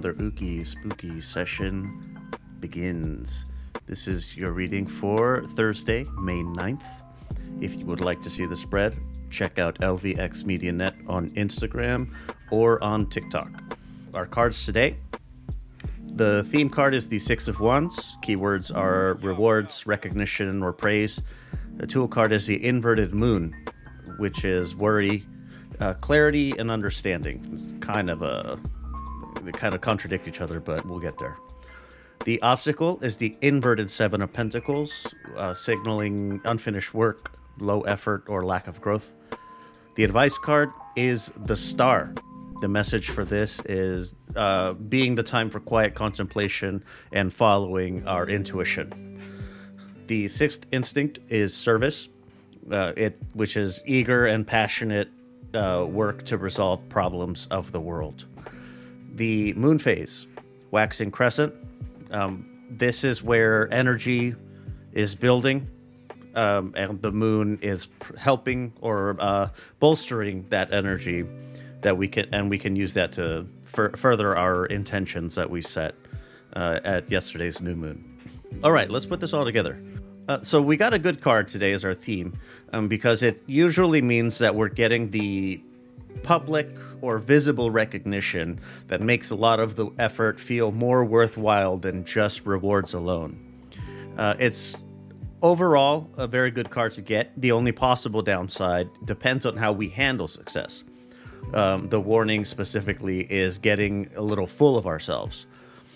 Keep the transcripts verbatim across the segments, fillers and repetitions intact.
another ooky spooky session begins. This is your reading for Thursday, May ninth. If you would like to see the spread, check out L V X Media Net on Instagram or on TikTok. Our cards today. The theme card is the Six of Wands. Keywords are rewards, recognition, or praise. The tool card is the Inverted Moon, which is worry, uh, clarity, and understanding. It's kind of a, they kind of contradict each other, but we'll get there. The obstacle is the Inverted Seven of Pentacles, uh, signaling unfinished work, low effort, or lack of growth. The advice card is the Star. The message for this is uh, being the time for quiet contemplation and following our intuition. The sixth instinct is service, uh, it which is eager and passionate uh, work to resolve problems of the world. The moon phase, waxing crescent. Um, this is where energy is building, um, and the moon is helping or uh, bolstering that energy that we can, and we can use that to fur- further our intentions that we set uh, at yesterday's new moon. All right, let's put this all together. Uh, so we got a good card today as our theme, um, because it usually means that we're getting the public or visible recognition that makes a lot of the effort feel more worthwhile than just rewards alone. Uh, it's overall a very good card to get. The only possible downside depends on how we handle success. Um, the warning specifically is getting a little full of ourselves.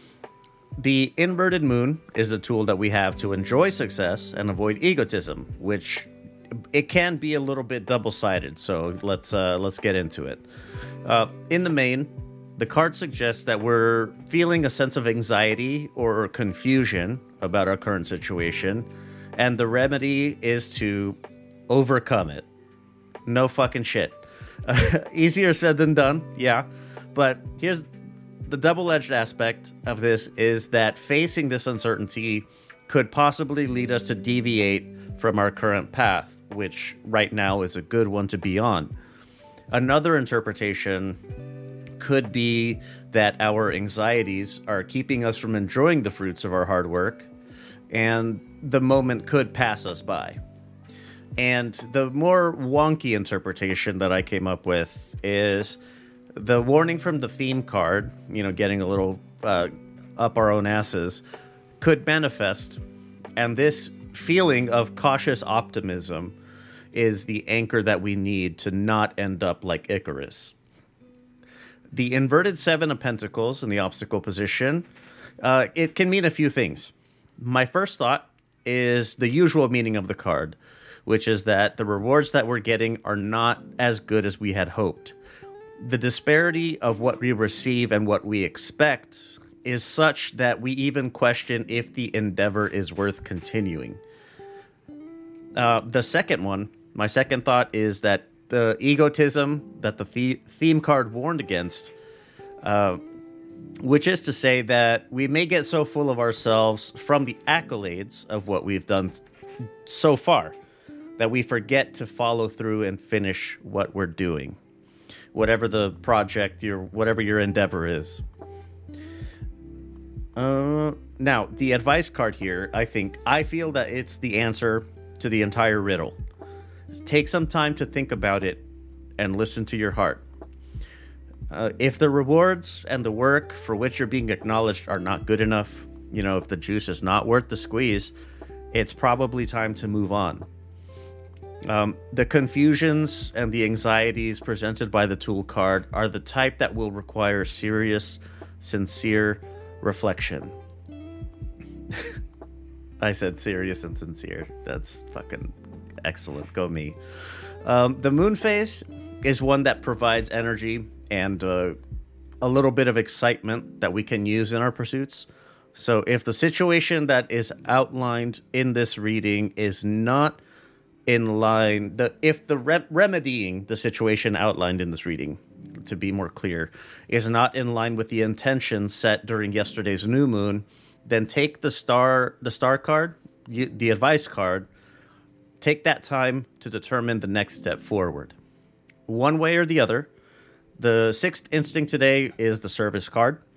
The Inverted Moon is a tool that we have to enjoy success and avoid egotism, which it can be a little bit double-sided. So let's uh, let's get into it. Uh, in the main, the card suggests that we're feeling a sense of anxiety or confusion about our current situation, and the remedy is to overcome it. No fucking shit. Uh, easier said than done, yeah. But here's the double-edged aspect of this is that facing this uncertainty could possibly lead us to deviate from our current path, which right now is a good one to be on. Another interpretation could be that our anxieties are keeping us from enjoying the fruits of our hard work, and the moment could pass us by. And the more wonky interpretation that I came up with is the warning from the theme card, you know, getting a little uh, up our own asses, could manifest. And this feeling of cautious optimism is the anchor that we need to not end up like Icarus. The Inverted Seven of Pentacles in the obstacle position, uh, it can mean a few things. My first thought is the usual meaning of the card, which is that the rewards that we're getting are not as good as we had hoped. The disparity of what we receive and what we expect is such that we even question if the endeavor is worth continuing. Uh, the second one, my second thought is that the egotism that the, the- theme card warned against, uh, which is to say that we may get so full of ourselves from the accolades of what we've done so far that we forget to follow through and finish what we're doing, whatever the project, your whatever your endeavor is. Uh, now, the advice card here, I think, I feel that it's the answer to the entire riddle. Take some time to think about it and listen to your heart. Uh, if the rewards and the work for which you're being acknowledged are not good enough, you know, if the juice is not worth the squeeze, it's probably time to move on. Um, the confusions and the anxieties presented by the tool card are the type that will require serious, sincere reflection. I said serious and sincere. That's fucking excellent. Go me. Um, the moon phase is one that provides energy and uh, a little bit of excitement that we can use in our pursuits. So if the situation that is outlined in this reading is not in line, the if the re- remedying the situation outlined in this reading, to be more clear, is not in line with the intentions set during yesterday's new moon, then take the star the star card, you, the advice card, take that time to determine the next step forward. One way or the other. The sixth instinct today is the service card.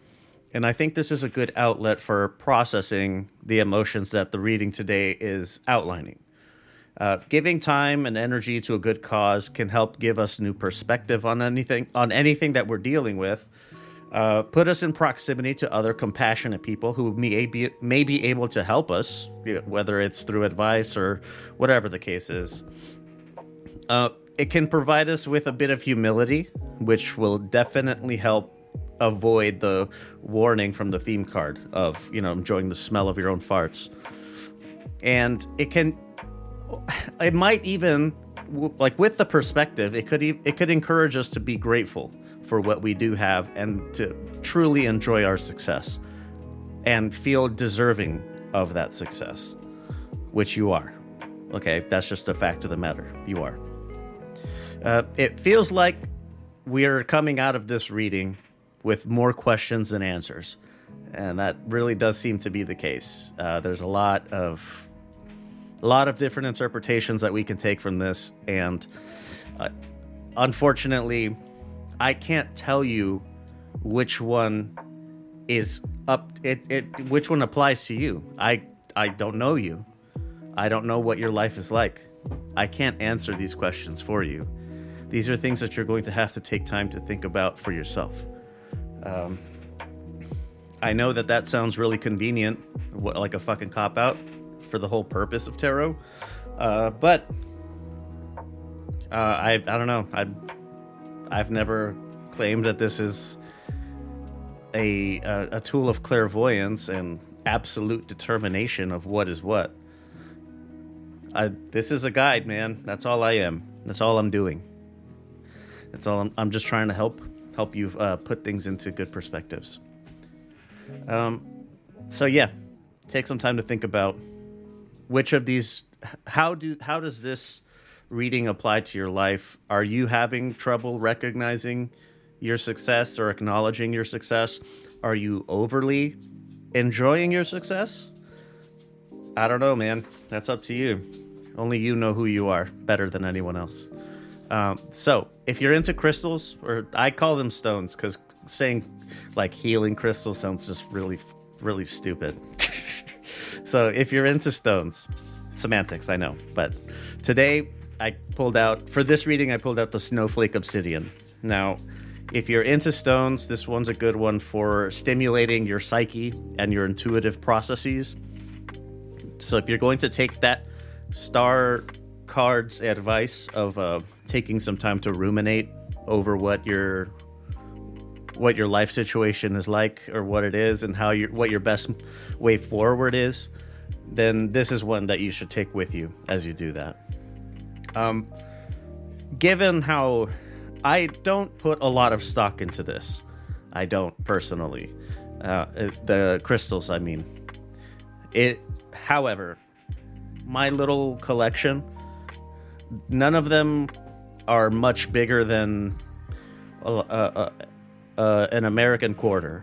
And I think this is a good outlet for processing the emotions that the reading today is outlining. Uh, giving time and energy to a good cause can help give us new perspective on anything on anything that we're dealing with. Uh, put us in proximity to other compassionate people who may be, may be able to help us, whether it's through advice or whatever the case is. Uh, it can provide us with a bit of humility, which will definitely help avoid the warning from the theme card of, you know, enjoying the smell of your own farts. And it can, it might even, like with the perspective, it could it could encourage us to be grateful for what we do have and to truly enjoy our success and feel deserving of that success, which you are. Okay, that's just a fact of the matter. You are. Uh, it feels like we're coming out of this reading with more questions than answers, and that really does seem to be the case. Uh, there's a lot of a lot of different interpretations that we can take from this, and uh, unfortunately, I can't tell you which one is up. It, it which one applies to you. I I don't know you. I don't know what your life is like. I can't answer these questions for you. These are things that you're going to have to take time to think about for yourself. Um, I know that that sounds really convenient, like a fucking cop-out for the whole purpose of tarot, uh, but uh, I I don't know. I I've never claimed that this is a, a a tool of clairvoyance and absolute determination of what is what. I, this is a guide, man. That's all I am. That's all I'm doing. That's all. I'm, I'm just trying to help help you uh, put things into good perspectives. Um, so yeah, take some time to think about which of these. How do how does this reading apply to your life? Are you having trouble recognizing your success or acknowledging your success? Are you overly enjoying your success? I don't know, man. That's up to you. Only you know who you are better than anyone else. Um, so if you're into crystals, or I call them stones because saying like healing crystals sounds just really, really stupid. So if you're into stones, semantics, I know. But today I pulled out, for this reading, I pulled out the Snowflake Obsidian. Now, if you're into stones, this one's a good one for stimulating your psyche and your intuitive processes. So if you're going to take that star card's advice of uh, taking some time to ruminate over what your what your life situation is like, or what it is, and how your what your best way forward is, then this is one that you should take with you as you do that. Um, given how I don't put a lot of stock into this, I don't personally. Uh, the crystals, I mean. It, however, my little collection, none of them are much bigger than uh, uh, uh, an American quarter.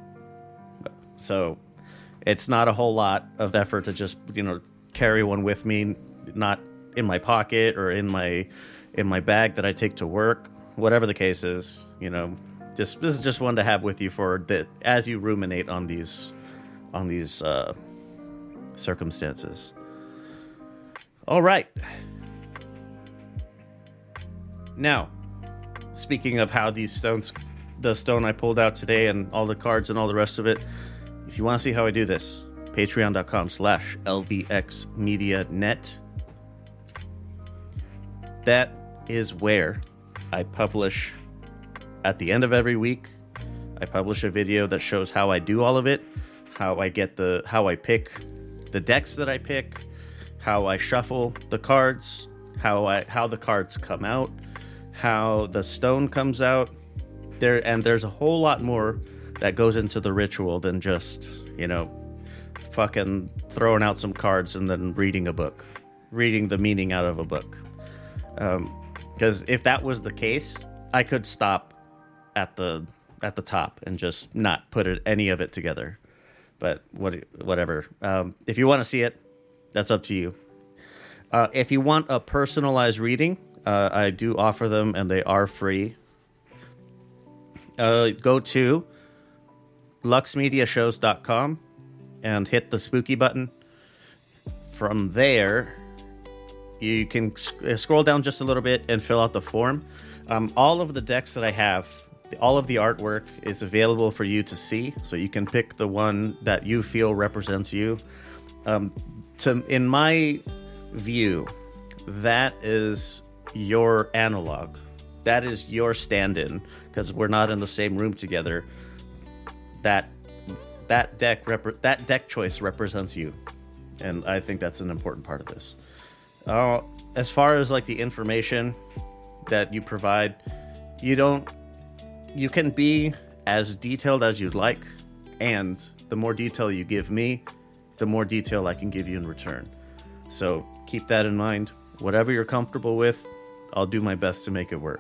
So it's not a whole lot of effort to just, you know, carry one with me, not in my pocket or in my in my bag that I take to work, whatever the case is. You know, just this is just one to have with you for the as you ruminate on these on these uh, circumstances. All right. Now, speaking of how these stones, the stone I pulled out today and all the cards and all the rest of it, if you want to see how I do this, patreon.com slash lvxmedianet. That is where I publish at the end of every week. I publish a video that shows how I do all of it, how I get the, how I pick the decks that I pick, how I shuffle the cards, how I, how the cards come out, how the stone comes out. There, and there's a whole lot more that goes into the ritual than just, you know, fucking throwing out some cards and then reading a book, reading the meaning out of a book. Um, because if that was the case, I could stop at the at the top and just not put it, any of it together. But what, whatever. Um, if you want to see it, that's up to you. Uh, if you want a personalized reading, uh, I do offer them, and they are free. Uh, go to lux media shows dot com and hit the spooky button. From there, you can sc- scroll down just a little bit and fill out the form. Um, all of the decks that I have, all of the artwork is available for you to see, so you can pick the one that you feel represents you. Um, to in my view, that is your analog. That is your stand-in, because we're not in the same room together. That that deck rep- that deck choice represents you, and I think that's an important part of this. Uh, as far as like the information that you provide, you don't. You can be as detailed as you'd like, and the more detail you give me, the more detail I can give you in return. So keep that in mind. Whatever you're comfortable with, I'll do my best to make it work.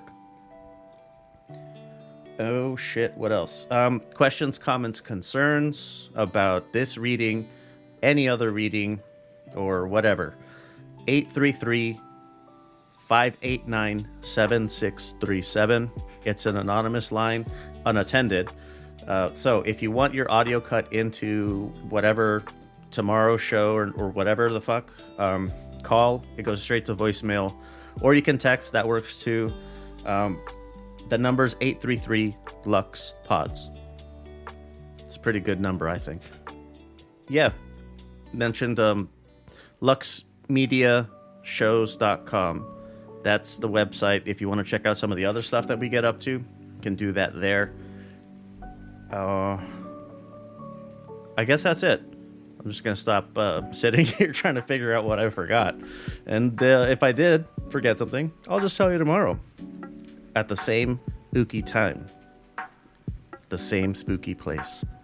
Oh shit, what else? Um, questions, comments, concerns about this reading, any other reading, or whatever. eight three three, five eight nine, seven six three seven. It's an anonymous line, unattended. Uh, so if you want your audio cut into whatever tomorrow's show or, or whatever the fuck, um, call. It goes straight to voicemail. Or you can text. That works too. Um, the number's eight three three, Lux Pods. It's a pretty good number, I think. Yeah. Mentioned um, lux media shows dot com. That's the website. If you want to check out some of the other stuff that we get up to, you can do that there. Uh, I guess that's it. I'm just going to stop uh, sitting here trying to figure out what I forgot. And uh, if I did forget something, I'll just tell you tomorrow. At the same spooky time. The same spooky place.